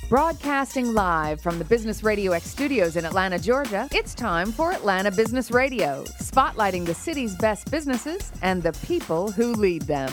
Broadcasting live from the Business Radio X studios in Atlanta, Georgia, it's time for Atlanta Business Radio, spotlighting the city's best businesses and the people who lead them.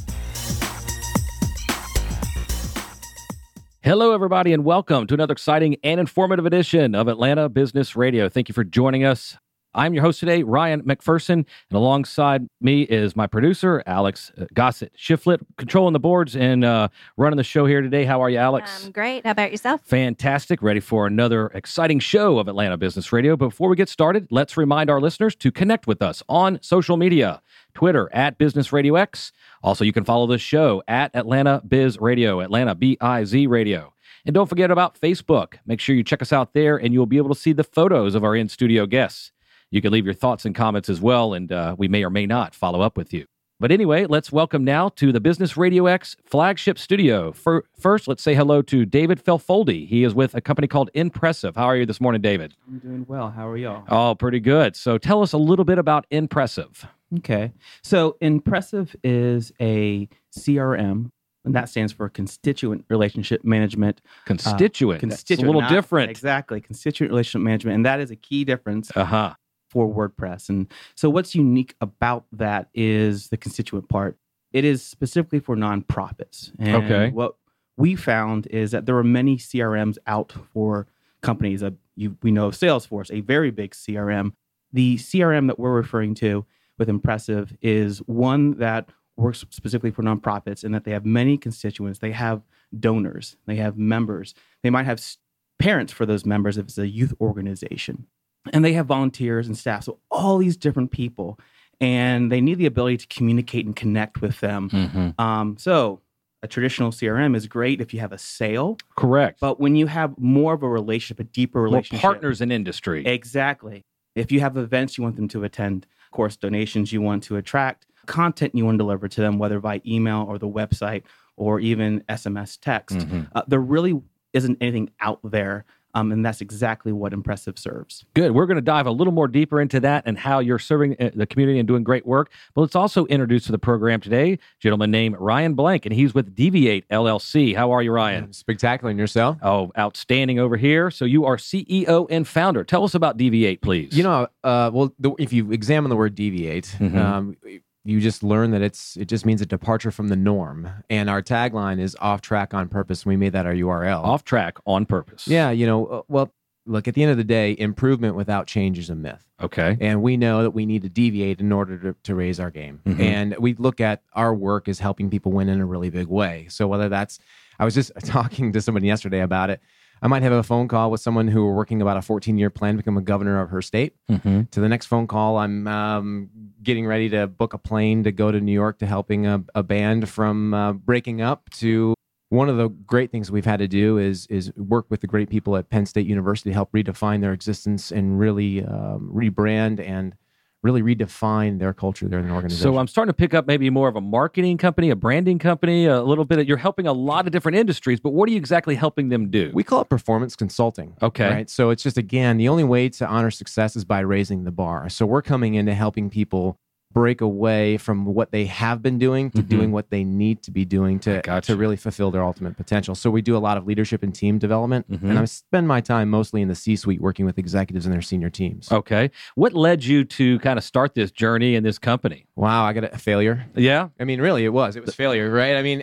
Hello, everybody, and welcome to another exciting and informative edition of Atlanta Business Radio. Thank you for joining us. I'm your host today, Ryan McPherson, and alongside me is my producer, Alex Gossett Shiflett, controlling the boards and running the show here today. How are you, Alex? I'm great. How about yourself? Fantastic. Ready for another exciting show of Atlanta Business Radio. But before we get started, let's remind our listeners to connect with us on social media. Twitter at Business Radio X. Also, you can follow the show at Atlanta Biz Radio, Atlanta BIZ Radio. And don't forget about Facebook. Make sure you check us out there, and you'll be able to see the photos of our in-studio guests. You can leave your thoughts and comments as well, and we may or may not follow up with you. But anyway, let's welcome now to the Business Radio X flagship studio. First, let's say hello to David Felfoldi. He is with a company called Impressive. How are you this morning, David? I'm doing well. How are y'all? Oh, pretty good. So tell us a little bit about Impressive. Okay. So Impressive is a CRM, and that stands for Constituent Relationship Management. Constituent. That's a little different. Exactly. Constituent Relationship Management. And that is a key difference for WordPress. And so what's unique about that is the constituent part. It is specifically for nonprofits. And what we found is that there are many CRMs out for companies. We know of Salesforce, a very big CRM. The CRM that we're referring to with Impressive is one that works specifically for nonprofits, and that they have many constituents. They have donors. They have members. They might have parents for those members if it's a youth organization. And they have volunteers and staff. So all these different people. And they need the ability to communicate and connect with them. Mm-hmm. So a traditional CRM is great if you have a sale. Correct. But when you have more of a relationship, a deeper relationship. More partners in industry. Exactly. If you have events you want them to attend, of course, donations you want to attract, content you want to deliver to them, whether by email or the website or even SMS text, there really isn't anything out there. And that's exactly what Impressive serves. Good. We're going to dive a little more deeper into that and how you're serving the community and doing great work. But let's also introduce to the program today a gentleman named Ryan Blank, and he's with Deviate LLC. How are you, Ryan? Spectacular. And yourself? Oh, outstanding over here. So you are CEO and founder. Tell us about Deviate, please. You know, if you examine the word deviate, you just learn that it just means a departure from the norm. And our tagline is off track on purpose. We made that our URL. Off track on purpose. Yeah, look, at the end of the day, improvement without change is a myth. Okay. And we know that we need to deviate in order to raise our game. Mm-hmm. And we look at our work as helping people win in a really big way. So whether that's, I was just talking to somebody yesterday about it. I might have a phone call with someone who are working about a 14-year plan to become a governor of her state. Mm-hmm. To the next phone call, I'm getting ready to book a plane to go to New York to helping a band from breaking up. To one of the great things we've had to do is work with the great people at Penn State University to help redefine their existence and really rebrand and really redefine their culture there in the organization. So I'm starting to pick up maybe more of a marketing company, a branding company, a little bit. You're helping a lot of different industries, but what are you exactly helping them do? We call it performance consulting. Okay. Right? So it's just, again, the only way to honor success is by raising the bar. So we're coming into helping people break away from what they have been doing to doing what they need to be doing to really fulfill their ultimate potential. So we do a lot of leadership and team development, and I spend my time mostly in the C-suite working with executives and their senior teams. Okay. What led you to kind of start this journey in this company? Wow, I got a failure. Yeah? I mean, really, it was failure, right? I mean,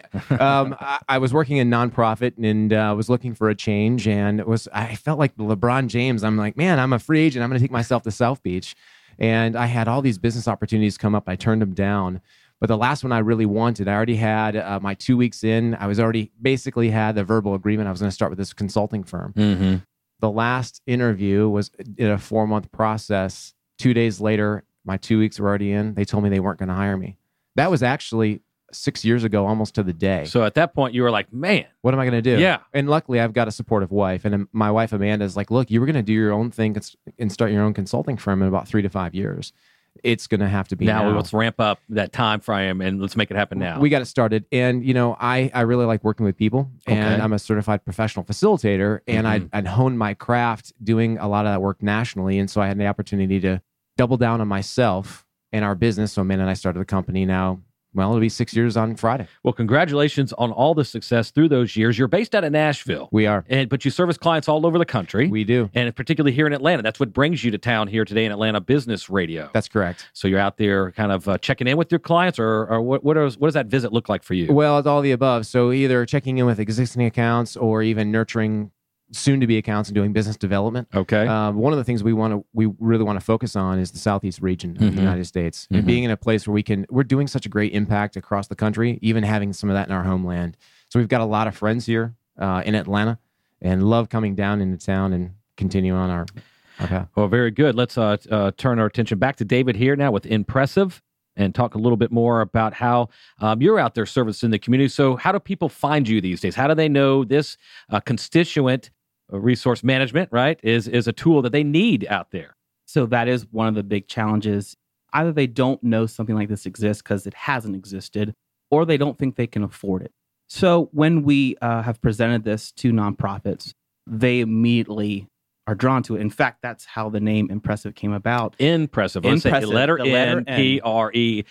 I was working in nonprofit and was looking for a change, and I felt like LeBron James. I'm like, man, I'm a free agent. I'm going to take myself to South Beach. And I had all these business opportunities come up. I turned them down. But the last one I really wanted, I already had my 2 weeks in. I was already basically had the verbal agreement. I was going to start with this consulting firm. Mm-hmm. The last interview was in a 4-month process. 2 days later, my 2 weeks were already in. They told me they weren't going to hire me. That was actually 6 years ago, almost to the day. So at that point, you were like, man, what am I going to do? Yeah. And luckily, I've got a supportive wife. And my wife, Amanda, is like, look, you were going to do your own thing and start your own consulting firm in about 3 to 5 years. It's going to have to be now. Let's ramp up that time frame and let's make it happen now. We got it started. And, I really like working with people. And I'm a certified professional facilitator. And I'd honed my craft doing a lot of that work nationally. And so I had the opportunity to double down on myself and our business. So Amanda and I started the company now Well, it'll be 6 years on Friday. Well, congratulations on all the success through those years. You're based out of Nashville. We are. But you service clients all over the country. We do. And particularly here in Atlanta. That's what brings you to town here today in Atlanta Business Radio. That's correct. So you're out there kind of checking in with your clients, or what does that visit look like for you? Well, it's all the above. So either checking in with existing accounts or even nurturing soon-to-be accounts and doing business development. Okay. One of the things we really want to focus on is the Southeast region of the United States, and being in a place where we're doing such a great impact across the country, even having some of that in our homeland. So we've got a lot of friends here in Atlanta, and love coming down into town and continue on our path. Well, very good. Let's turn our attention back to David here now with Impressive, and talk a little bit more about how you're out there servicing the community. So how do people find you these days? How do they know this constituent resource management, right, is a tool that they need out there? So that is one of the big challenges. Either they don't know something like this exists because it hasn't existed, or they don't think they can afford it. So when we have presented this to nonprofits, they immediately are drawn to it. In fact, that's how the name Impressive came about. Impressive. Let's say letter N, Pressive.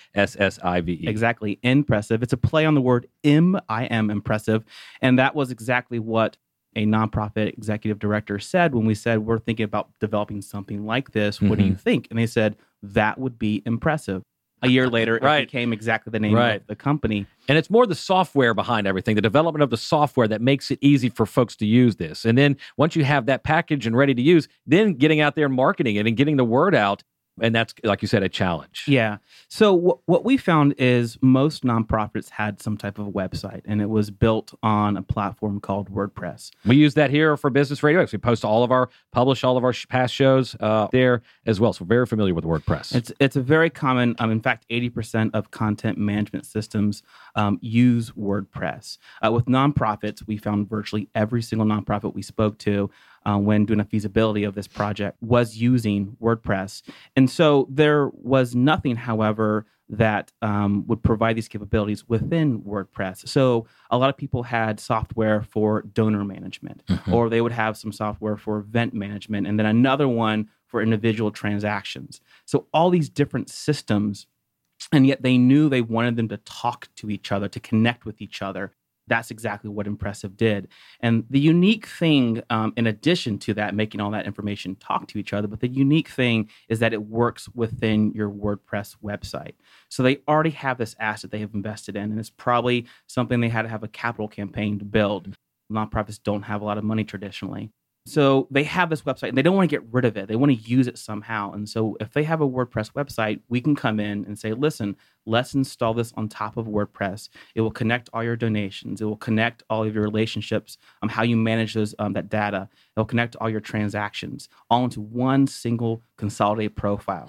Exactly. Impressive. It's a play on the word I am impressive. And that was exactly what a nonprofit executive director said when we said, we're thinking about developing something like this. What do you think? And they said, that would be impressive. A year later, it became exactly the name of the company. And it's more the software behind everything, the development of the software that makes it easy for folks to use this. And then once you have that package and ready to use, then getting out there and marketing it and getting the word out. And that's, like you said, a challenge. Yeah. So what we found is most nonprofits had some type of website, and it was built on a platform called WordPress. We use that here for Business Radio X. We publish all of our past shows there as well. So we're very familiar with WordPress. It's a very common, in fact, 80% of content management systems use WordPress. With nonprofits, we found virtually every single nonprofit we spoke to when doing a feasibility of this project was using WordPress. And so there was nothing, however, that would provide these capabilities within WordPress. So a lot of people had software for donor management, or they would have some software for event management, and then another one for individual transactions. So all these different systems, and yet they knew they wanted them to talk to each other, to connect with each other. That's exactly what Impressive did. And the unique thing, in addition to that, making all that information talk to each other, but the unique thing is that it works within your WordPress website. So they already have this asset they have invested in, and it's probably something they had to have a capital campaign to build. Nonprofits don't have a lot of money traditionally. So they have this website, and they don't want to get rid of it. They want to use it somehow. And so if they have a WordPress website, we can come in and say, listen, let's install this on top of WordPress. It will connect all your donations. It will connect all of your relationships, how you manage those that data. It will connect all your transactions all into one single consolidated profile.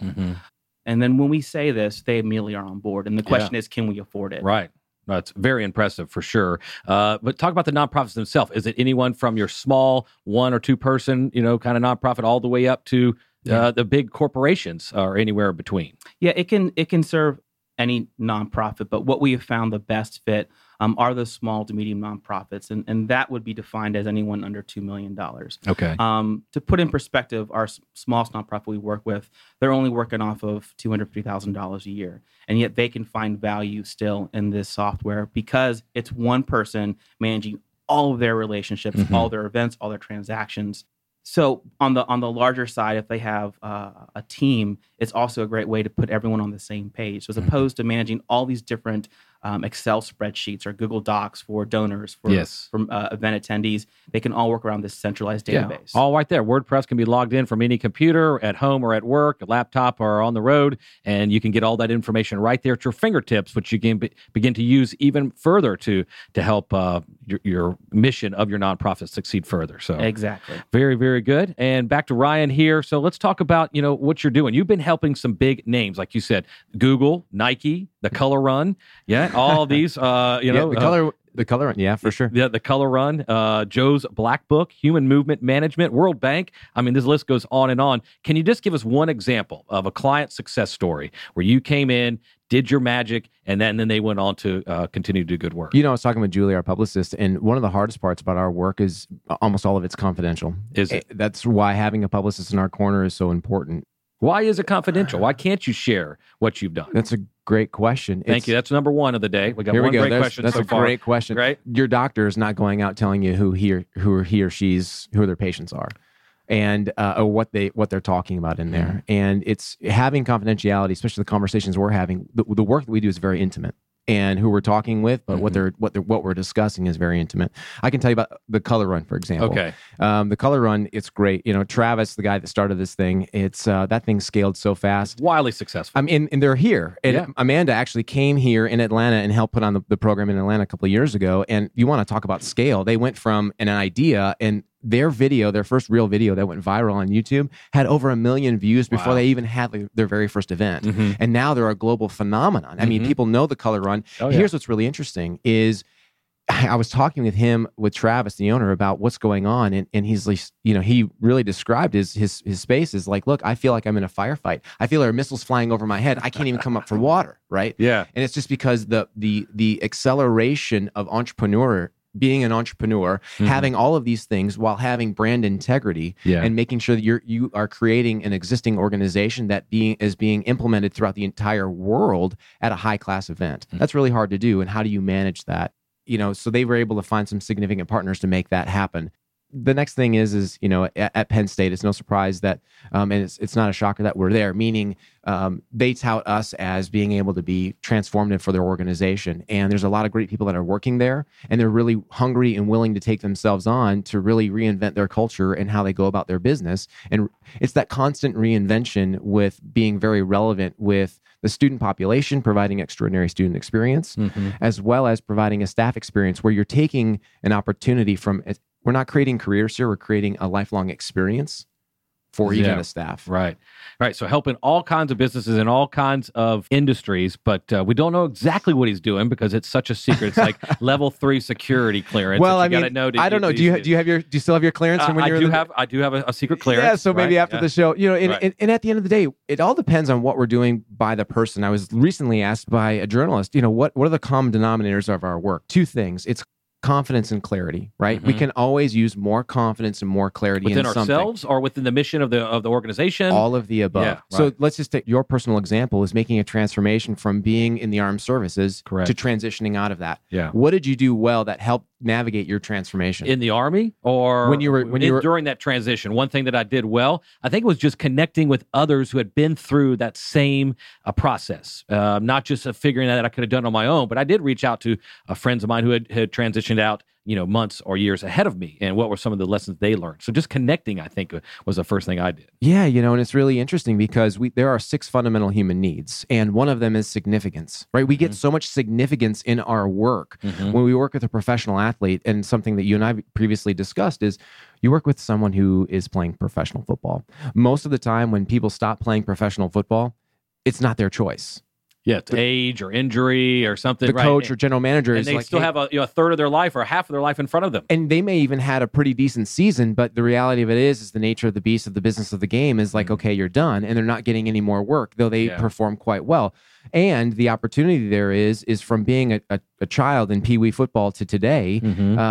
And then when we say this, they immediately are on board. And the question is, can we afford it? Right. No, it's very impressive for sure. But talk about the nonprofits themselves. Is it anyone from your small 1 or 2 person, kind of nonprofit all the way up to the big corporations or anywhere between? Yeah, it can serve any nonprofit, but what we have found the best fit are the small to medium nonprofits, and that would be defined as anyone under $2 million. Okay. To put in perspective, our smallest nonprofit we work with, they're only working off of $250,000 a year, and yet they can find value still in this software because it's one person managing all of their relationships, all their events, all their transactions. So on the larger side, if they have a team, it's also a great way to put everyone on the same page. So as opposed to managing all these different Excel spreadsheets or Google Docs for donors, for event attendees, they can all work around this centralized database. All right there. WordPress can be logged in from any computer, at home or at work, a laptop or on the road, and you can get all that information right there at your fingertips, which you can begin to use even further to help your mission of your nonprofit succeed further. So exactly. Very, very good. And back to Ryan here. So let's talk about, what you're doing. You've been helping some big names, like you said, Google, Nike, the Color Run. Yeah, all these, the Color Run, yeah, for sure. Yeah, the Color Run, Joe's Black Book, Human Movement Management, World Bank. I mean, this list goes on and on. Can you just give us one example of a client success story where you came in, did your magic, and then they went on to continue to do good work? I was talking with Julie, our publicist, and one of the hardest parts about our work is almost all of it's confidential. Is it? That's why having a publicist in our corner is so important. Why is it confidential? Why can't you share what you've done? That's a great question. Thank you. That's number one of the day. We got Here one we go. great question That's so a far. great question. Right? Your doctor is not going out telling you who their patients are, and or what they're talking about in there. And it's having confidentiality, especially the conversations we're having. The work that we do is very intimate, and who we're talking with, but what we're discussing is very intimate. I can tell you about the Color Run, for example. Okay. The Color Run, it's great. Travis, the guy that started this thing, it's that thing scaled so fast. Wildly successful. I mean, and they're here. And Amanda actually came here in Atlanta and helped put on the program in Atlanta a couple of years ago. And you want to talk about scale. They went from an idea, and their first real video that went viral on YouTube, had over 1 million views before they even had their very first event. And now they're a global phenomenon. I mean, people know the Color Run. Here's what's really interesting is I was talking with Travis, the owner, about what's going on. And he's like, he really described his space is like, look, I feel like I'm in a firefight. I feel there are missiles flying over my head. I can't even come up for water. Right. Yeah. And it's just because the acceleration of being an entrepreneur, having all of these things while having brand integrity and making sure that you are creating an existing organization that is being implemented throughout the entire world at a high class event. That's really hard to do. And how do you manage that? So they were able to find some significant partners to make that happen. The next thing is at Penn State, it's no surprise that, and it's not a shocker that we're there, meaning they tout us as being able to be transformative for their organization. And there's a lot of great people that are working there, and they're really hungry and willing to take themselves on to really reinvent their culture and how they go about their business. And it's that constant reinvention with being very relevant with the student population, providing extraordinary student experience, as well as providing a staff experience where you're taking an opportunity from we're not creating careers here. We're creating a lifelong experience for even the staff. Right. So helping all kinds of businesses in all kinds of industries, but we don't know exactly what he's doing because it's such a secret. It's like level 3 security clearance. Well, I mean, I don't know. Do you still have your clearance from when you were I do have a secret clearance. Yeah. So maybe after the show, and at the end of the day, it all depends on what we're doing by the person. I was recently asked by a journalist, what are the common denominators of our work? 2 things. It's confidence and clarity, right? We can always use more confidence and more clarity within in ourselves or within the mission of the organization. All of the above. Yeah, right. So let's just take your personal example is making a transformation from being in the armed services to transitioning out of that. Yeah. What did you do well that helped navigate your transformation in the Army or when you were during that transition? One thing that I did well, I think, was just connecting with others who had been through that same process. Not just figuring that I could have done on my own, but I did reach out to friends of mine who had transitioned out months or years ahead of me, and what were some of the lessons they learned. So just connecting, I think, was the first thing I did. Yeah, and it's really interesting because there are 6 fundamental human needs, and one of them is significance, right? We get so much significance in our work when we work with a professional athlete, and something that you and I previously discussed is you work with someone who is playing professional football. Most of the time when people stop playing professional football, it's not their choice. Yeah, it's age or injury or something. The coach or general manager is like, they still have a third of their life or half of their life in front of them. And they may even had a pretty decent season, but the reality of it is the nature of the beast of the business of the game is like, okay, you're done, and they're not getting any more work, though they perform quite well. And the opportunity there is from being a child in Pee Wee football to today,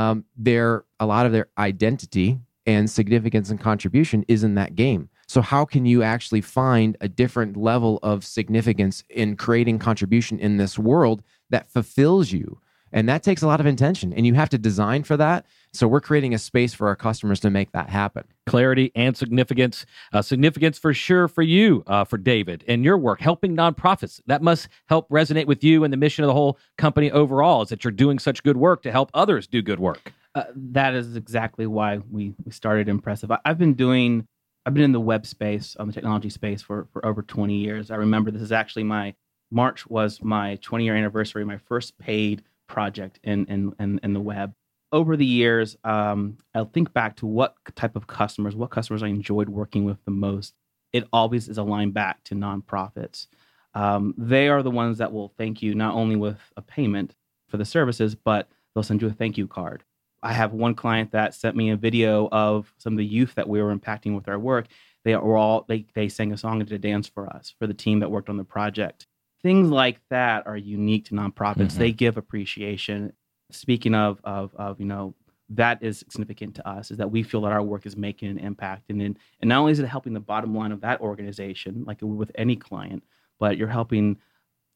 a lot of their identity and significance and contribution is in that game. So how can you actually find a different level of significance in creating contribution in this world that fulfills you? And that takes a lot of intention, and you have to design for that. So we're creating a space for our customers to make that happen. Clarity and significance. Significance for sure for you, for David, and your work, helping nonprofits. That must help resonate with you and the mission of the whole company overall, is that you're doing such good work to help others do good work. That is exactly why we started Impressive. I've been in the web space, the technology space for over 20 years. I remember this is actually March was my 20-year anniversary, my first paid project in the web. Over the years, I'll think back to what customers I enjoyed working with the most. It always is aligned back to nonprofits. They are the ones that will thank you not only with a payment for the services, but they'll send you a thank you card. I have one client that sent me a video of some of the youth that we were impacting with our work. They sang a song and did a dance for us, for the team that worked on the project. Things like that are unique to nonprofits. They give appreciation. Speaking of that is significant to us, is that we feel that our work is making an impact. And not only is it helping the bottom line of that organization, like with any client, but you're helping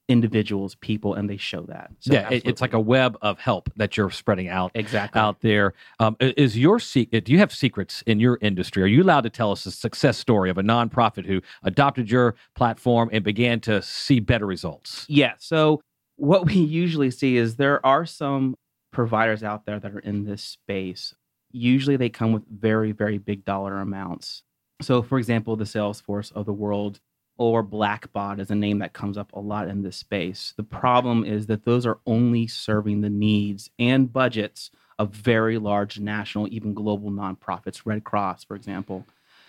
individuals, people, and they show that. So yeah, it's like a web of help that you're spreading out out there. Is your secret? Do you have secrets in your industry? Are you allowed to tell us a success story of a nonprofit who adopted your platform and began to see better results? Yeah. So what we usually see is there are some providers out there that are in this space. Usually they come with very, very big dollar amounts. So for example, the Salesforce of the world, or Blackbaud is a name that comes up a lot in this space. The problem is that those are only serving the needs and budgets of very large national, even global nonprofits, Red Cross, for example.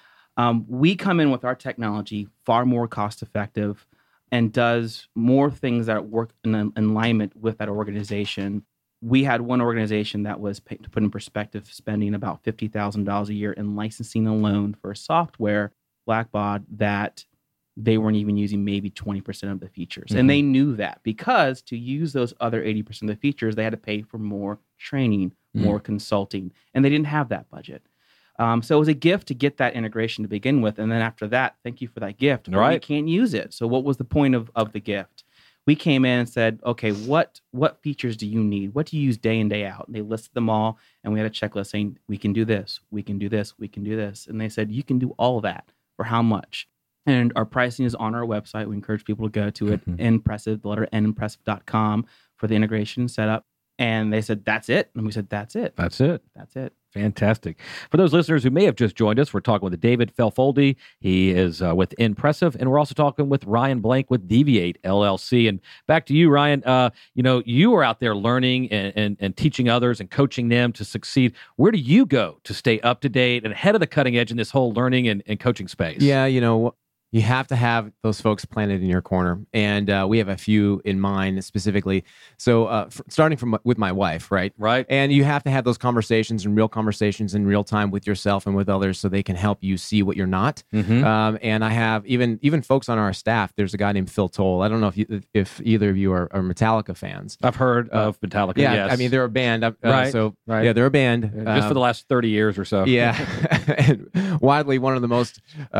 We come in with our technology, far more cost effective, and does more things that work in alignment with that organization. We had one organization that was, to put in perspective, spending about $50,000 a year in licensing alone for software, Blackbaud, that they weren't even using maybe 20% of the features. And they knew that, because to use those other 80% of the features, they had to pay for more training, more consulting, and they didn't have that budget. So it was a gift to get that integration to begin with. And then after that, thank you for that gift. But we can't use it. So what was the point of the gift? We came in and said, okay, what features do you need? What do you use day in, day out? And they listed them all. And we had a checklist saying, we can do this, we can do this, we can do this. And they said, you can do all of that. For how much? And our pricing is on our website. We encourage people to go to it, Impressive, the letter N, impressive.com for the integration setup. And they said, that's it. And we said, that's it. That's it. That's it. Fantastic. For those listeners who may have just joined us, we're talking with David Felfoldi. He is with Impressive, and we're also talking with Ryan Blank with Deviate LLC. And back to you, Ryan. You are out there learning and teaching others and coaching them to succeed. Where do you go to stay up to date and ahead of the cutting edge in this whole learning and coaching space? Yeah, you have to have those folks planted in your corner, and we have a few in mind specifically. So starting with my wife, right? And you have to have those conversations and real conversations in real time with yourself and with others, so they can help you see what you're not. And I have even folks on our staff. There's a guy named Phil Toll. I don't know if either of you are Metallica fans. I've heard of Metallica. Yeah, yes. I mean they're a band. Yeah, they're a band. Just for the last 30 years or so. Yeah, and widely one of the most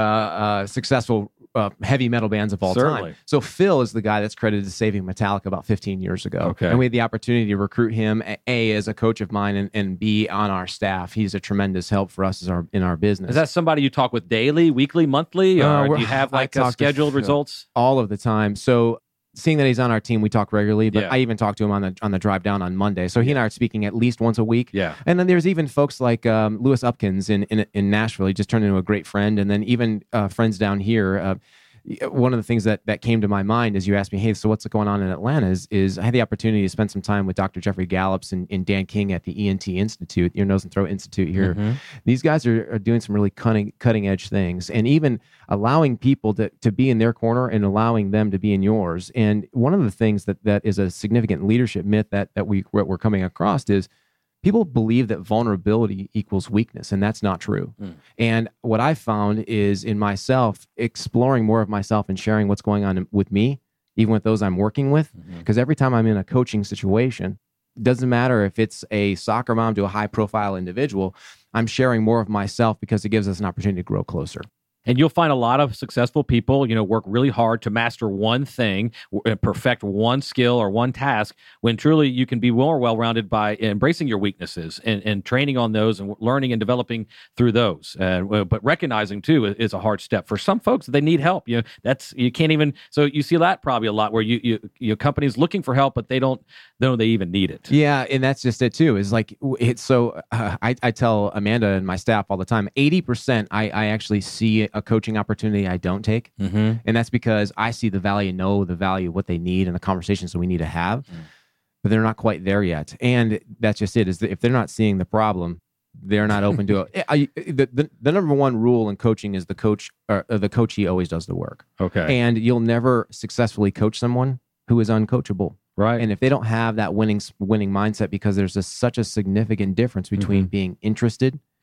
successful heavy metal bands of all time. So Phil is the guy that's credited to saving Metallica about 15 years ago. And we had the opportunity to recruit him, A, as a coach of mine, and B, on our staff. He's a tremendous help for us in our business. Is that somebody you talk with daily, weekly, monthly? Or do you have scheduled results? All of the time. So seeing that he's on our team, we talk regularly, but I even talk to him on the drive down on Monday. So he and I are speaking at least once a week. And then there's even folks like Lewis Upkins in Nashville. He just turned into a great friend. And then even friends down here. One of the things that came to my mind as you asked me, hey, so what's going on in Atlanta is I had the opportunity to spend some time with Dr. Jeffrey Gallops and Dan King at the ENT Institute, Ear, Nose, and Throat Institute here. These guys are doing some really cutting edge things, and even allowing people to be in their corner and allowing them to be in yours. And one of the things that is a significant leadership myth that we're coming across is people believe that vulnerability equals weakness, and that's not true. And what I found is in myself, exploring more of myself and sharing what's going on with me, even with those I'm working with, because every time I'm in a coaching situation, it doesn't matter if it's a soccer mom to a high-profile individual, I'm sharing more of myself because it gives us an opportunity to grow closer. And you'll find a lot of successful people, work really hard to master one thing, perfect one skill or one task, when truly you can be more well-rounded by embracing your weaknesses and training on those and learning and developing through those. But recognizing, too, is a hard step. For some folks, they need help. You can't even, so you see that probably a lot where your company's looking for help, but they don't know they even need it. Yeah, and that's just it, too, is like, it's so, I tell Amanda and my staff all the time, 80% I actually see a coaching opportunity I don't take. And that's because I see the value, know the value of what they need and the conversations that we need to have, but they're not quite there yet. And that's just it, is that if they're not seeing the problem, they're not open to it. The number one rule in coaching is the coachee always does the work. And you'll never successfully coach someone who is uncoachable. And if they don't have that winning mindset, because there's such a significant difference between being interested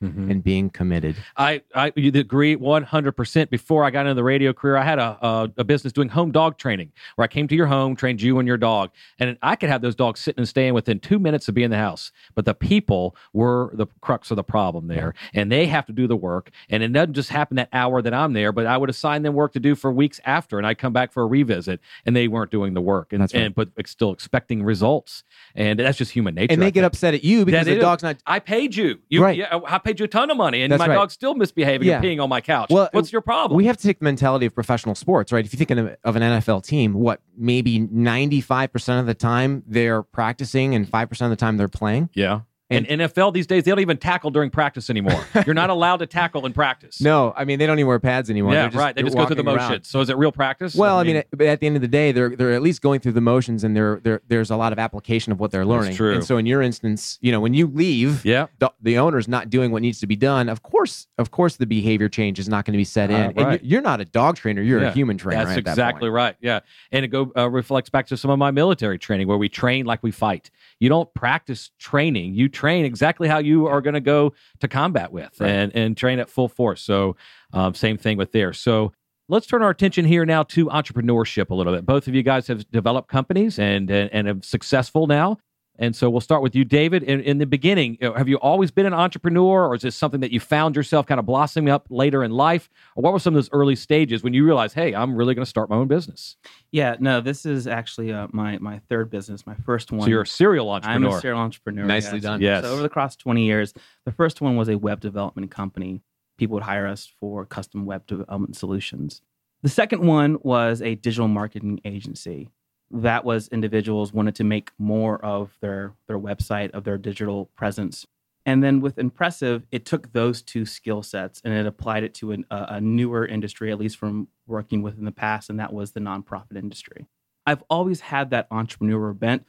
and being committed. I agree 100%. Before I got into the radio career, I had a business doing home dog training where I came to your home, trained you and your dog. And I could have those dogs sitting and staying within 2 minutes of being in the house. But the people were the crux of the problem there. And they have to do the work. And it doesn't just happen that hour that I'm there, but I would assign them work to do for weeks after. And I'd come back for a revisit and they weren't doing the work. But still expecting results. And that's just human nature. And they get upset at you because the dog's not. I paid you. Right. Yeah, I paid you a ton of money, and That's my right. dog's still misbehaving and peeing on my couch. Well, what's your problem? We have to take the mentality of professional sports, right? If you think of an NFL team, maybe 95% of the time they're practicing and 5% of the time they're playing? Yeah. And NFL these days, they don't even tackle during practice anymore. You're not allowed to tackle in practice. No, I mean, they don't even wear pads anymore. Yeah, right. They just go through the motions. Around. So is it real practice? Well, I mean, at the end of the day, they're at least going through the motions, and there's a lot of application of what they're learning. That's true. And so in your instance, when you leave, the owner's not doing what needs to be done. Of course, the behavior change is not going to be set in. Right. And you're not a dog trainer. You're a human trainer. That's at that exactly point. right. Yeah. And it reflects back to some of my military training where we train like we fight. You don't practice training. You train exactly how you are going to go to combat with and train at full force. So same thing with there. So let's turn our attention here now to entrepreneurship a little bit. Both of you guys have developed companies and are successful now. And so we'll start with you, David. In the beginning, have you always been an entrepreneur, or is this something that you found yourself kind of blossoming up later in life? Or what were some of those early stages when you realized, hey, I'm really going to start my own business? Yeah, no, this is actually my third business, my first one. So you're a serial entrepreneur. I'm a serial entrepreneur. Nicely done. Yes. So over the course of 20 years, the first one was a web development company. People would hire us for custom web development solutions. The second one was a digital marketing agency. That was individuals wanted to make more of their website, of their digital presence. And then with Impressive, it took those two skill sets and it applied it to a newer industry, at least from working with in the past, and that was the nonprofit industry. I've always had that entrepreneur bent.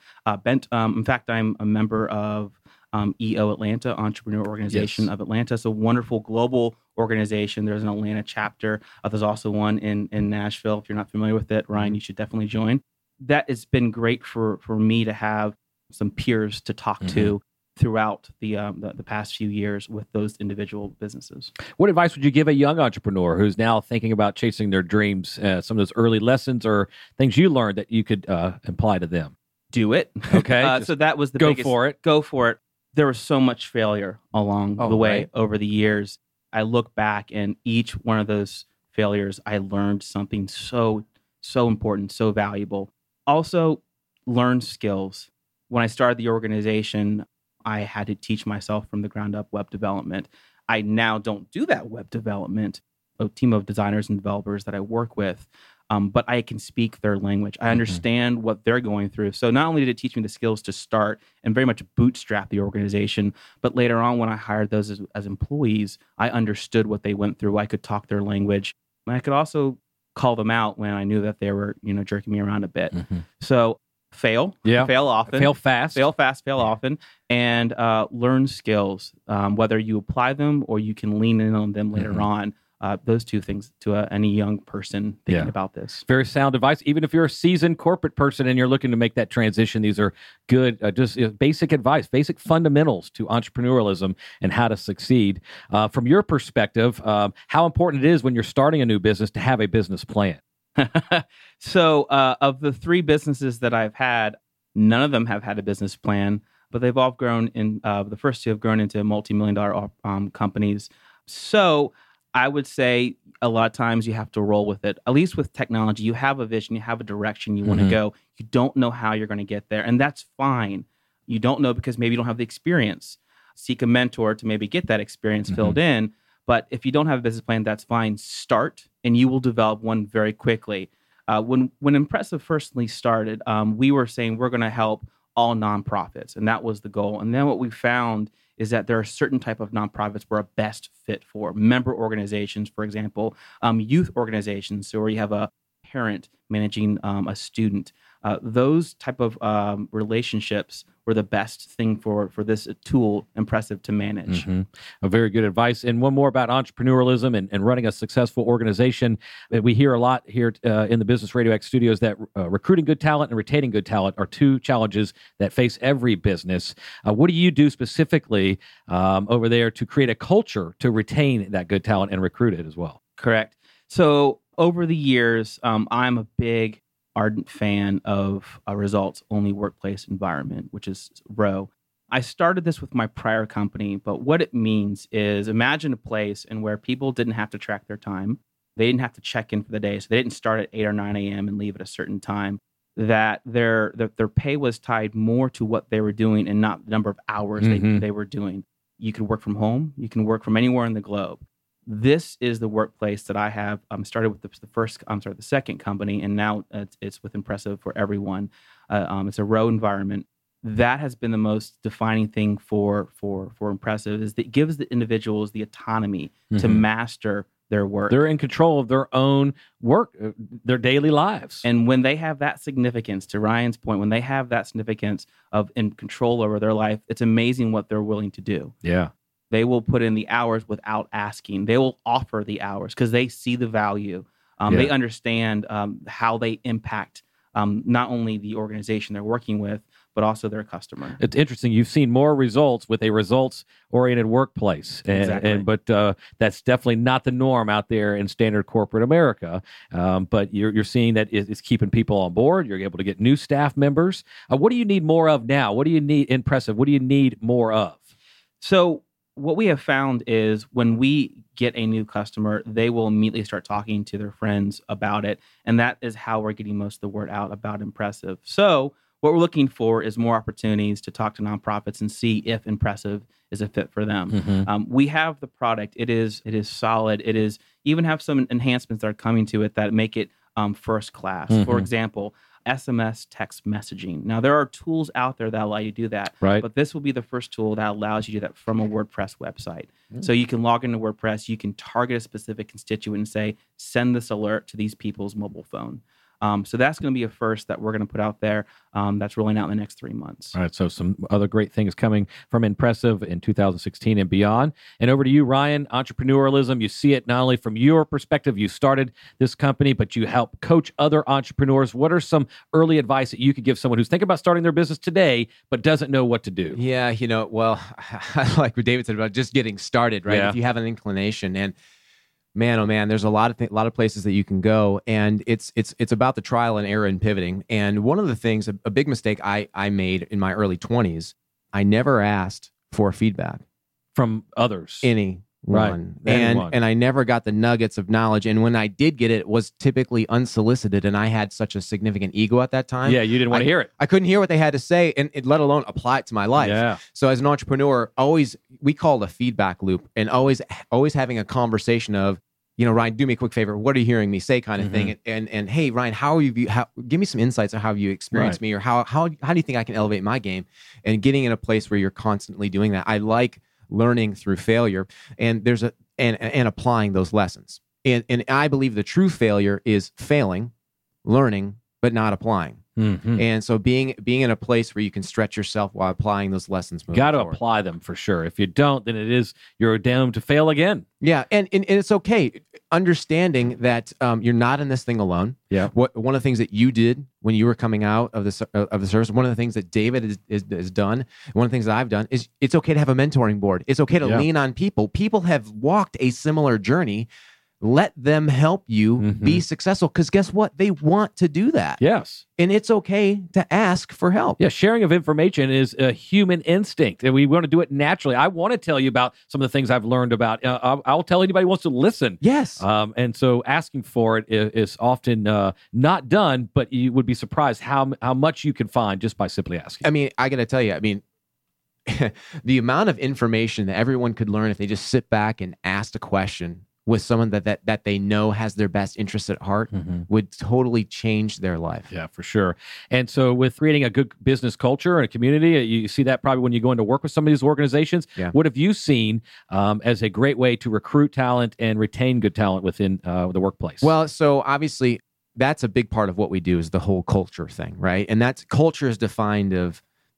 In fact, I'm a member of EO Atlanta, Entrepreneur Organization of Atlanta. It's a wonderful global organization. There's an Atlanta chapter. There's also one in Nashville. If you're not familiar with it, Ryan, you should definitely join. That has been great for me to have some peers to talk to throughout the past few years with those individual businesses. What advice would you give a young entrepreneur who's now thinking about chasing their dreams? Some of those early lessons or things you learned that you could apply to them? Do it. Okay. So that was the biggest. Go for it. There was so much failure along the way over the years. I look back and each one of those failures, I learned something so important, so valuable. Also, learn skills. When I started the organization, I had to teach myself from the ground up web development. I now don't do that web development. A team of designers and developers that I work with, but I can speak their language. I understand what they're going through. So not only did it teach me the skills to start and very much bootstrap the organization, but later on when I hired those as employees, I understood what they went through. I could talk their language. And I could also call them out when I knew that they were, jerking me around a bit. So fail often, fail fast, fail often, and learn skills, whether you apply them or you can lean in on them later on. Those two things to any young person thinking about this. Very sound advice. Even if you're a seasoned corporate person and you're looking to make that transition, these are good, basic advice, basic fundamentals to entrepreneurialism and how to succeed. From your perspective, how important it is when you're starting a new business to have a business plan? So of the three businesses that I've had, none of them have had a business plan, but they've all grown in, the first two have grown into multi-million-dollar companies. So I would say a lot of times you have to roll with it. At least with technology, you have a vision, you have a direction you want to go. You don't know how you're going to get there, and that's fine. You don't know because maybe you don't have the experience. Seek a mentor to maybe get that experience filled in. But if you don't have a business plan, that's fine. Start, and you will develop one very quickly. When Impressive firstly started, we were saying we're going to help all nonprofits, and that was the goal. And then what we found is that there are certain type of nonprofits we're a best fit for. Member organizations, for example, youth organizations, so where you have a parent managing a student. Those type of relationships we're the best thing for this tool, Impressive, to manage. A very good advice. And one more about entrepreneurialism and running a successful organization. We hear a lot here in the Business Radio X studios that recruiting good talent and retaining good talent are two challenges that face every business. What do you do specifically over there to create a culture to retain that good talent and recruit it as well? Correct. So over the years, I'm a big ardent fan of a results-only workplace environment, which is ROWE. I started this with my prior company, but what it means is imagine a place in where people didn't have to track their time. They didn't have to check in for the day, so they didn't start at 8 or 9 a.m. and leave at a certain time. That their pay was tied more to what they were doing and not the number of hours they were doing. You could work from home. You can work from anywhere in the globe. This is the workplace that I have started with the second company, and now it's with Impressive for everyone. It's a ROWE environment. That has been the most defining thing for Impressive, is that it gives the individuals the autonomy to master their work. They're in control of their own work, their daily lives. And when they have that significance, to Ryan's point, when they have that significance of in control over their life, it's amazing what they're willing to do. Yeah. They will put in the hours without asking. They will offer the hours because they see the value. They understand how they impact not only the organization they're working with, but also their customer. It's interesting. You've seen more results with a results-oriented workplace. Exactly. But that's definitely not the norm out there in standard corporate America. But you're seeing that it's keeping people on board. You're able to get new staff members. What do you need more of now? What do you need, Impressive? What do you need more of? So what we have found is when we get a new customer, they will immediately start talking to their friends about it. And that is how we're getting most of the word out about Impressive. So what we're looking for is more opportunities to talk to nonprofits and see if Impressive is a fit for them. We have the product. It is solid. It is even have some enhancements that are coming to it that make it first class. For example, SMS text messaging. Now, there are tools out there that allow you to do that, right? But this will be the first tool that allows you to do that from a WordPress website. So you can log into WordPress, you can target a specific constituent and say, send this alert to these people's mobile phone. So that's going to be a first that we're going to put out there that's rolling out in the next 3 months. All right, so some other great things coming from Impressive in 2016 and beyond. And over to you, Ryan, entrepreneurialism. You see it not only from your perspective, you started this company, but you help coach other entrepreneurs. What are some early advice that you could give someone who's thinking about starting their business today, but doesn't know what to do? Yeah, well, I like what David said about just getting started, right? Yeah. If you have an inclination, and man, oh man, there's a lot of places that you can go, and it's about the trial and error and pivoting. And one of the things, a big mistake I made in my early 20s, I never asked for feedback from others. Anyone. Right. And I never got the nuggets of knowledge. And when I did get it, it was typically unsolicited. And I had such a significant ego at that time. Yeah, you didn't want to hear it. I couldn't hear what they had to say, and let alone apply it to my life. Yeah. So as an entrepreneur, we call it a feedback loop, and always having a conversation of, Ryan, do me a quick favor. What are you hearing me say, kind of thing? And hey, Ryan, give me some insights on how you experienced me, or how do you think I can elevate my game? And getting in a place where you're constantly doing that. I like learning through failure, and and applying those lessons. And I believe the true failure is failing, learning, but not applying. And so being in a place where you can stretch yourself while applying those lessons. Got to apply them for sure. If you don't, then you're doomed to fail again. Yeah, and it's okay. Understanding that you're not in this thing alone. Yeah. One of the things that you did when you were coming out of the service, one of the things that David has done, one of the things that I've done is it's okay to have a mentoring board. It's okay to lean on people. People have walked a similar journey. Let them help you be successful, because guess what? They want to do that. Yes. And it's okay to ask for help. Yeah, sharing of information is a human instinct, and we want to do it naturally. I want to tell you about some of the things I've learned about. I'll tell anybody who wants to listen. Yes. And so asking for it is often not done, but you would be surprised how much you can find just by simply asking. I mean, I got to tell you, the amount of information that everyone could learn if they just sit back and asked a question with someone that they know has their best interests at heart would totally change their life. Yeah, for sure. And so with creating a good business culture and a community, you see that probably when you go into work with some of these organizations. Yeah. What What have you seen as a great way to recruit talent and retain good talent within the workplace? Well, so obviously that's a big part of what we do is the whole culture thing, right? And that's culture is defined of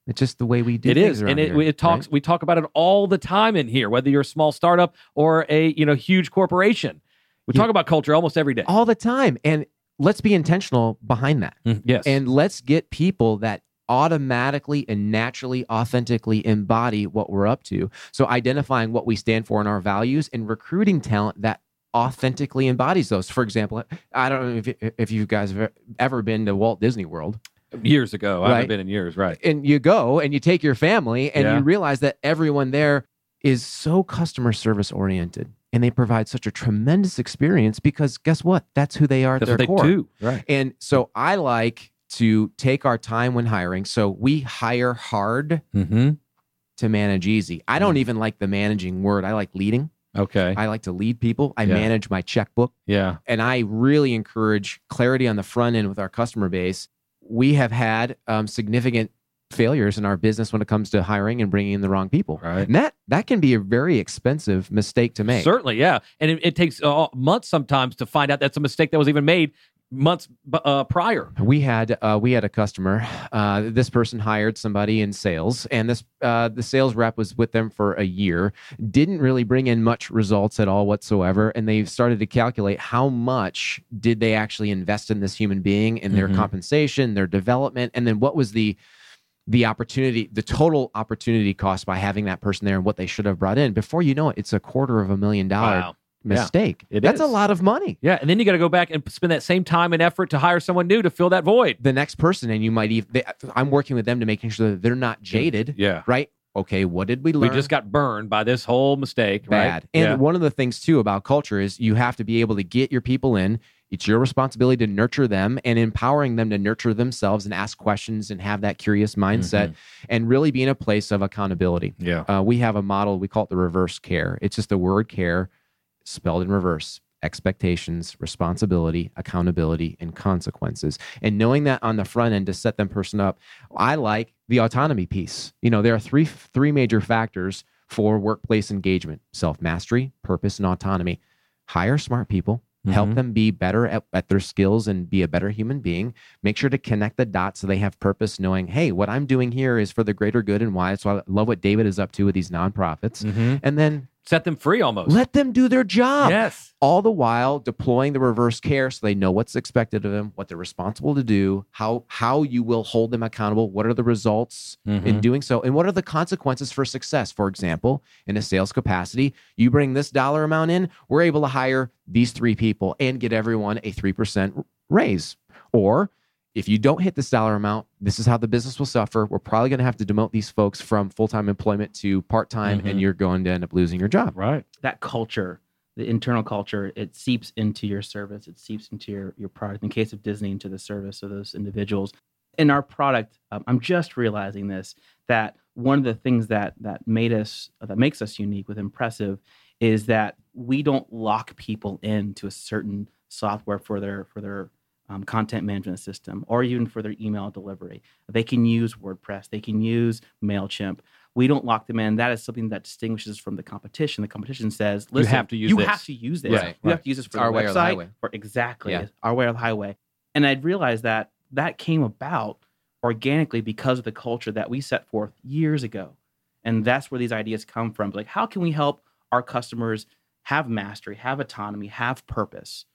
It's just the way we do it things is. around And here, it talks. right? We talk about it all the time in here, whether you're a small startup or a huge corporation. We talk about culture almost every day. All the time. And let's be intentional behind that. Yes. And let's get people that automatically and naturally, authentically embody what we're up to. So identifying what we stand for and our values and recruiting talent that authentically embodies those. For example, I don't know if you guys have ever been to Walt Disney World. Years ago. I Right. haven't been in years, right. And you go and you take your family and Yeah. you realize that everyone there is so customer service oriented and they provide such a tremendous experience because guess what? That's who they are at That's their what core. they do. Right. And so I like to take our time when hiring. So we hire hard Mm-hmm. to manage easy. I don't even like the managing word. I like leading. Okay. I like to lead people. I Yeah. manage my checkbook. Yeah. And I really encourage clarity on the front end with our customer base. We have had significant failures in our business when it comes to hiring and bringing in the wrong people. Right. And that can be a very expensive mistake to make. Certainly, yeah. And it takes months sometimes to find out that's a mistake that was even made months prior. We had a customer. This person hired somebody in sales, and the sales rep was with them for a year. Didn't really bring in much results at all whatsoever, and they started to calculate how much did they actually invest in this human being, in their compensation, their development, and then what was the opportunity, the total opportunity cost by having that person there, and what they should have brought in. Before you know it, it's $250,000 Wow. mistake. It That's is. a lot of money. Yeah, and then you got to go back and spend that same time and effort to hire someone new to fill that void. The next person, and you might even, I'm working with them to making sure that they're not jaded. Yeah. Right? Okay, what did we learn? We just got burned by this whole mistake, bad. right? And Yeah. one of the things too about culture is you have to be able to get your people in. It's your responsibility to nurture them and empowering them to nurture themselves and ask questions and have that curious mindset and really be in a place of accountability. Yeah. We have a model, we call it the reverse care. It's just the word care spelled in reverse. Expectations, responsibility, accountability, and consequences. And knowing that on the front end to set them person up, I like the autonomy piece. There are three major factors for workplace engagement: self-mastery, purpose, and autonomy. Hire smart people, help them be better at their skills and be a better human being. Make sure to connect the dots so they have purpose, knowing, hey, what I'm doing here is for the greater good and why. So I love what David is up to with these nonprofits. And then Set them free almost. let them do their job. Yes. All the while deploying the reverse care so they know what's expected of them, what they're responsible to do, how you will hold them accountable, what are the results in doing so, and what are the consequences for success. For example, in a sales capacity, you bring this dollar amount in, we're able to hire these 3 people and get everyone a 3% raise. Or if you don't hit this dollar amount, this is how the business will suffer. We're probably going to have to demote these folks from full-time employment to part-time, and you're going to end up losing your job. Right. That culture, the internal culture, it seeps into your service. It seeps into your product. In case of Disney, into the service of those individuals. In our product, I'm just realizing this, that one of the things that makes us unique with Impressive is that we don't lock people into a certain software for their content management system, or even for their email delivery. They can use WordPress. They can use MailChimp. We don't lock them in. That is something that distinguishes us from the competition. The competition says, listen, have to use you this. have to use this. Right, You have to use this for Our the way or the website. highway. Exactly. Yeah. Our way or the highway. And I'd realized that came about organically because of the culture that we set forth years ago. And that's where these ideas come from. Like, how can we help our customers have mastery, have autonomy, have purpose?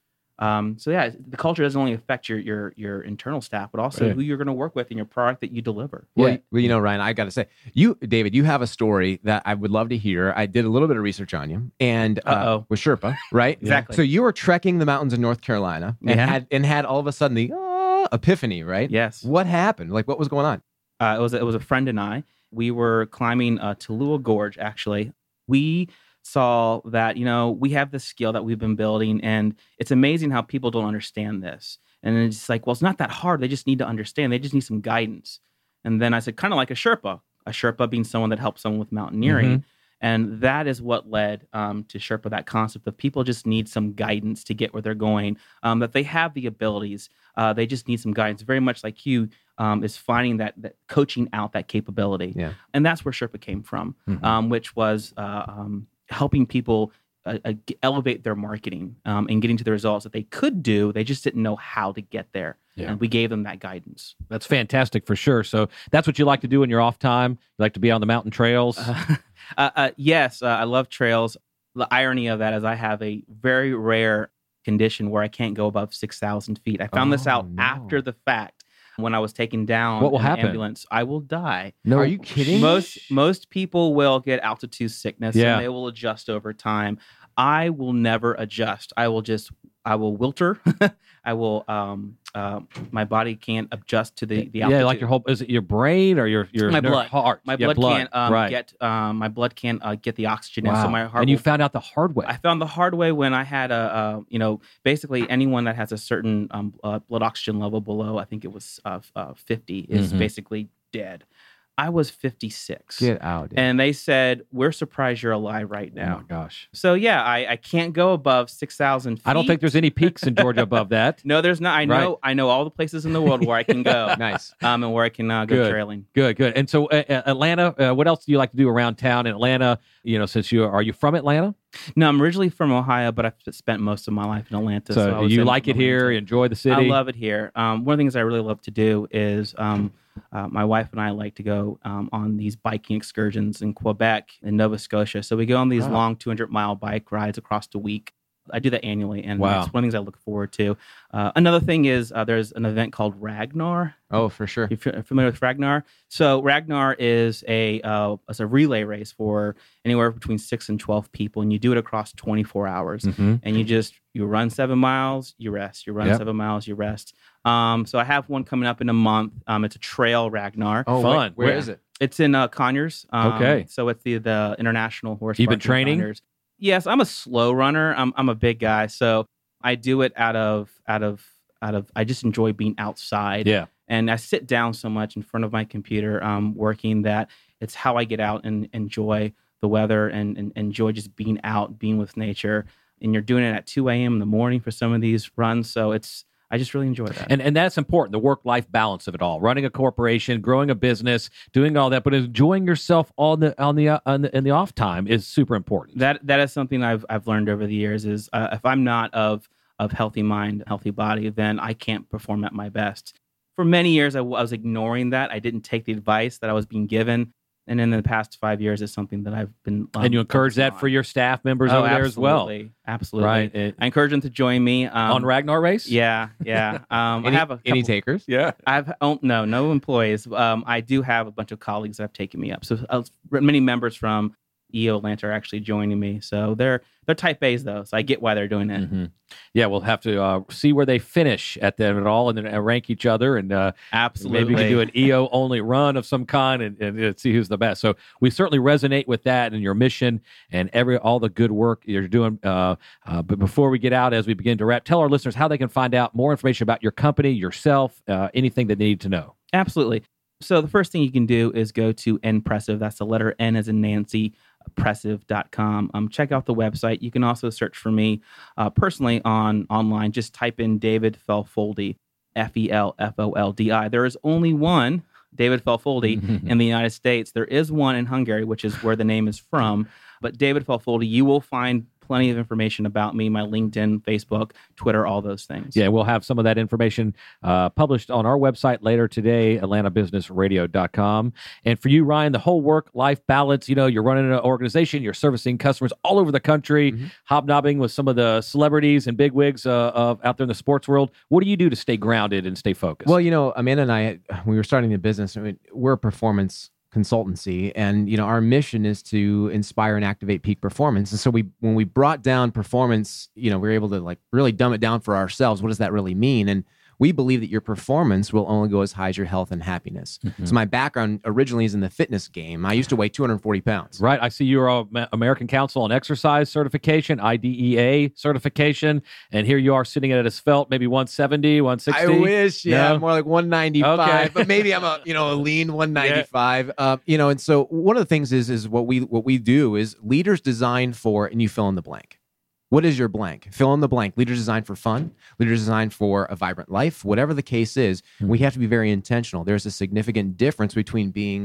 The culture doesn't only affect your internal staff, but also who you're going to work with in your product that you deliver. Well, Ryan, I got to say, David, you have a story that I would love to hear. I did a little bit of research on you, and with Sherpa, right? Exactly. So you were trekking the mountains of North Carolina, and had all of a sudden the epiphany, right? Yes. What happened? Like, what was going on? It was a friend and I. We were climbing Tallulah Gorge. Actually, we saw that we have this skill that we've been building, and it's amazing how people don't understand this. And it's like, well, it's not that hard. They just need to understand. They just need some guidance. And then I said, kind of like a Sherpa being someone that helps someone with mountaineering. And that is what led to Sherpa, that concept of people just need some guidance to get where they're going, that they have the abilities. They just need some guidance, very much like you is finding that coaching out that capability. Yeah. And that's where Sherpa came from, which was helping people elevate their marketing and getting to the results that they could do. They just didn't know how to get there. Yeah. And we gave them that guidance. That's fantastic for sure. So that's what you like to do in your off time? You like to be on the mountain trails? Yes, I love trails. The irony of that is I have a very rare condition where I can't go above 6,000 feet. I found this out after the fact. When I was taken down what will in happen? An ambulance, I will die. No, are you kidding? Most people will get altitude sickness and they will adjust over time. I will never adjust. I will wilter. I will my body can't adjust to the altitude. Yeah, like your whole, is it your brain or your my blood? Heart? My blood can't get my blood can't get the oxygen in, so my heart. And you found out the hard way. I found the hard way when I had basically anyone that has a certain blood oxygen level below, I think it was 50, is basically dead. I was 56. Get out. Dude. And they said, we're surprised you're alive right now. Oh, my gosh. So, yeah, I can't go above 6,000 feet. I don't think there's any peaks in Georgia above that. No, there's not. I know all the places in the world where I can go. Nice. And where I can go trailing. Good. And so Atlanta, what else do you like to do around town in Atlanta? Since are you from Atlanta? No, I'm originally from Ohio, but I've spent most of my life in Atlanta. So you like it here? You enjoy the city? I love it here. One of the things I really love to do is my wife and I like to go on these biking excursions in Quebec and Nova Scotia. So we go on these long 200-mile bike rides across the week. I do that annually, and it's one of the things I look forward to. Another thing is there's an event called Ragnar. Oh, for sure. You're familiar with Ragnar? So Ragnar is a relay race for anywhere between 6 and 12 people, and you do it across 24 hours. And you run 7 miles, you rest. You run 7 miles, you rest. So I have one coming up in a month. It's a trail Ragnar. Oh, fun. Where is it? It's in Conyers. Okay. So it's the International Horse You've Park been training? Conyers. Yes, I'm a slow runner. I'm a big guy, so I do it out of. I just enjoy being outside. Yeah. And I sit down so much in front of my computer, working, that it's how I get out and enjoy the weather and enjoy just being out, being with nature. And you're doing it at 2 a.m. in the morning for some of these runs, so I just really enjoy that. And that's important, the work-life balance of it all. Running a corporation, growing a business, doing all that, but enjoying yourself in the off time is super important. That is something I've learned over the years is if I'm not of healthy mind, healthy body, then I can't perform at my best. For many years, I was ignoring that. I didn't take the advice that I was being given. And in the past 5 years, it's something that I've been and you encourage that for your staff members over there as well. Absolutely. Right. I encourage them to join me. On Ragnar Race? Yeah. I have any takers? Yeah. No employees. I do have a bunch of colleagues that have taken me up. So many members from EO Atlanta are actually joining me. So they're type A's though, so I get why they're doing it. Yeah, we'll have to see where they finish at the end of it all, and then rank each other, and absolutely, maybe we can do an EO only run of some kind, and see who's the best. So we certainly resonate with that and your mission and all the good work you're doing. But before we get out, as we begin to wrap, tell our listeners how they can find out more information about your company, yourself, anything that they need to know. Absolutely. So the first thing you can do is go to Npressive. That's the letter N as in Nancy, Pressive.com. Check out the website. You can also search for me personally online. Just type in David Felfoldi, Felfoldi. There is only one David Felfoldi in the United States. There is one in Hungary, which is where the name is from. But David Felfoldi, you will find plenty of information about me, my LinkedIn, Facebook, Twitter, all those things. Yeah, we'll have some of that information published on our website later today, atlantabusinessradio.com. And for you, Ryan, the whole work-life balance, you're running an organization, you're servicing customers all over the country, hobnobbing with some of the celebrities and bigwigs out there in the sports world. What do you do to stay grounded and stay focused? Well, Amanda and I, we were starting the business. We're a performance consultancy, and our mission is to inspire and activate peak performance. And so when we brought down performance, we were able to really dumb it down for ourselves. What does that really mean? And we believe that your performance will only go as high as your health and happiness. So my background originally is in the fitness game. I used to weigh 240 pounds. Right. I see you're American Council on Exercise certification, IDEA certification, and here you are sitting at a svelte, maybe 170, 160. I wish, No? more like 195, Okay. but maybe I'm a lean 195. And so one of the things is what we do is leaders design for, and you fill in the blank. What is your blank? Fill in the blank. Leaders designed for fun. Leaders designed for a vibrant life. Whatever the case is, we have to be very intentional. There's a significant difference between being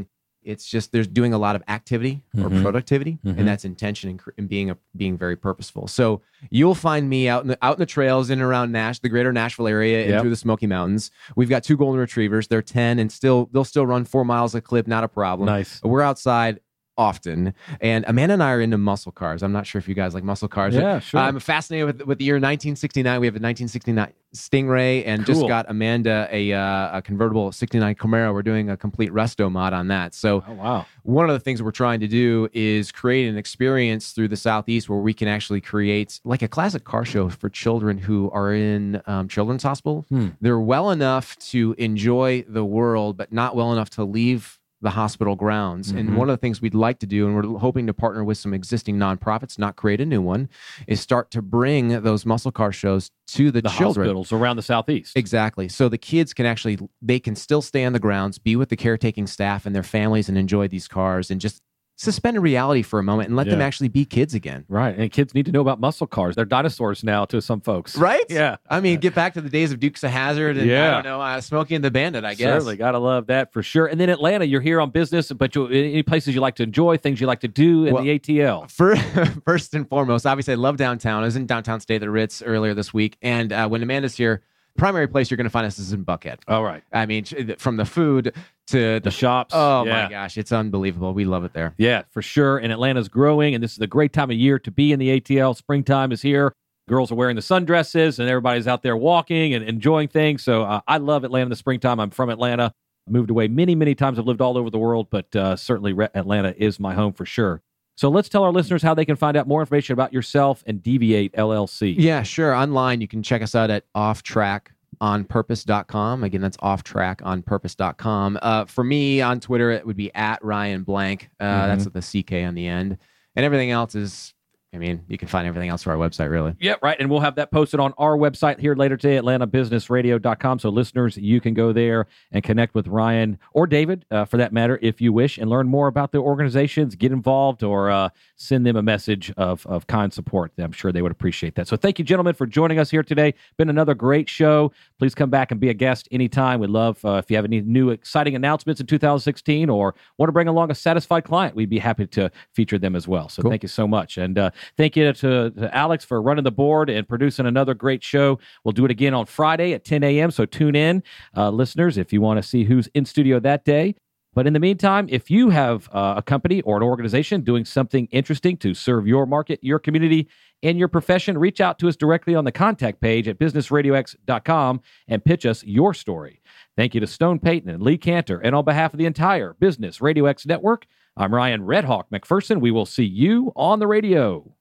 It's just there's doing a lot of activity or productivity, and that's intention and being very purposeful. So you'll find me out in the trails in and around the greater Nashville area and through the Smoky Mountains. We've got 2 golden retrievers. They're 10 and they'll still run 4 miles a clip, not a problem. Nice. We're outside often, and Amanda and I are into muscle cars. I'm not sure if you guys like muscle cars. Yeah, sure. I'm fascinated with the year 1969. We have a 1969 Stingray, and just got Amanda a convertible 69 Camaro. We're doing a complete resto mod on that. So one of the things we're trying to do is create an experience through the Southeast where we can actually create like a classic car show for children who are in children's hospital. They're well enough to enjoy the world, but not well enough to leave the hospital grounds. And one of the things we'd like to do, and we're hoping to partner with some existing nonprofits, not create a new one, is start to bring those muscle car shows to the children. Hospitals around the Southeast. Exactly. So the kids they can still stay on the grounds, be with the caretaking staff and their families and enjoy these cars and just suspend reality for a moment and let them actually be kids again. Right. And kids need to know about muscle cars. They're dinosaurs now to some folks. Right? Yeah. I mean, get back to the days of Dukes of Hazzard and, I don't know, Smokey and the Bandit, I guess. Certainly. Got to love that for sure. And then Atlanta, you're here on business, but any places you like to enjoy, things you like to do in the ATL? First and foremost, obviously, I love downtown. I was in downtown Stay at the Ritz earlier this week. And when Amanda's here, primary place you're going to find us is in Buckhead. All right. I mean, from the food to the shops. Oh, my gosh. It's unbelievable. We love it there. Yeah, for sure. And Atlanta's growing, and this is a great time of year to be in the ATL. Springtime is here. Girls are wearing the sundresses, and everybody's out there walking and enjoying things. So I love Atlanta in the springtime. I'm from Atlanta. I moved away many, many times. I've lived all over the world, but certainly Atlanta is my home for sure. So let's tell our listeners how they can find out more information about yourself and Deviate LLC. Yeah, sure. Online, you can check us out at offtrackonpurpose.com. Again, that's offtrackonpurpose.com. For me on Twitter, it would be at Ryan Blank. That's with the CK on the end. And everything else is, I mean, you can find everything else on our website, really. Yeah, right. And we'll have that posted on our website here later today, atlantabusinessradio.com. So listeners, you can go there and connect with Ryan or David, for that matter, if you wish, and learn more about the organizations, get involved, or send them a message of kind support. I'm sure they would appreciate that. So thank you, gentlemen, for joining us here today. Been another great show. Please come back and be a guest anytime. We'd love if you have any new exciting announcements in 2016 or want to bring along a satisfied client, we'd be happy to feature them as well. So Thank you so much. And thank you to Alex for running the board and producing another great show. We'll do it again on Friday at 10 a.m., so tune in, listeners, if you want to see who's in studio that day. But in the meantime, if you have a company or an organization doing something interesting to serve your market, your community, and your profession, reach out to us directly on the contact page at businessradiox.com and pitch us your story. Thank you to Stone Payton and Lee Cantor. And on behalf of the entire Business Radio X network, I'm Ryan Redhawk McPherson. We will see you on the radio.